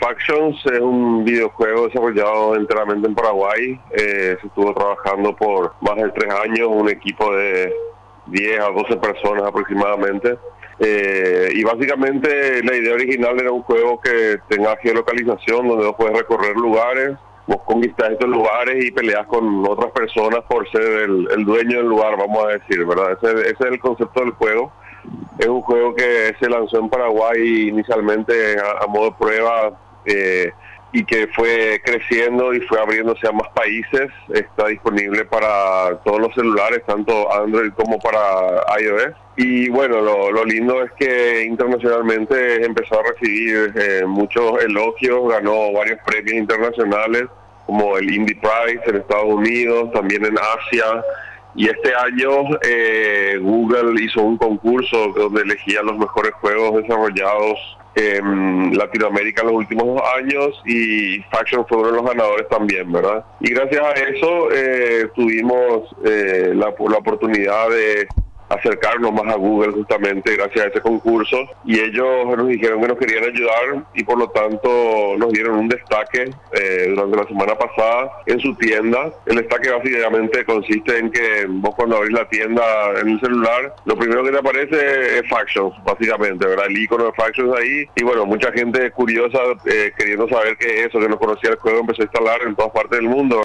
Factions es un videojuego desarrollado enteramente en Paraguay. Se estuvo trabajando por más de 3 años, un equipo de 10 a 12 personas aproximadamente. Y básicamente la idea original era un juego que tenga geolocalización, donde vos puedes recorrer lugares, vos conquistás estos lugares y peleas con otras personas por ser el dueño del lugar, vamos a decir, ¿verdad? Ese es el concepto del juego. Es un juego que se lanzó en Paraguay inicialmente a modo de prueba y que fue creciendo y fue abriéndose a más países. Está disponible para todos los celulares, tanto Android como para iOS. Y bueno, lo lindo es que internacionalmente empezó a recibir muchos elogios, ganó varios premios internacionales como el Indie Prize en Estados Unidos, también en Asia. Y este año Google hizo un concurso donde elegía los mejores juegos desarrollados en Latinoamérica en los últimos 2 años, y Faction fue uno de los ganadores también, ¿verdad? Y gracias a eso tuvimos la oportunidad de acercarnos más a Google justamente gracias a ese concurso, y ellos nos dijeron que nos querían ayudar y por lo tanto nos dieron un destaque durante la semana pasada en su tienda. El destaque básicamente consiste en que vos cuando abrís la tienda en el celular, lo primero que te aparece es Factions, básicamente, ¿verdad? El icono de Factions ahí, y bueno, mucha gente curiosa queriendo saber qué es eso, que no conocía el juego, empezó a instalar en todas partes del mundo.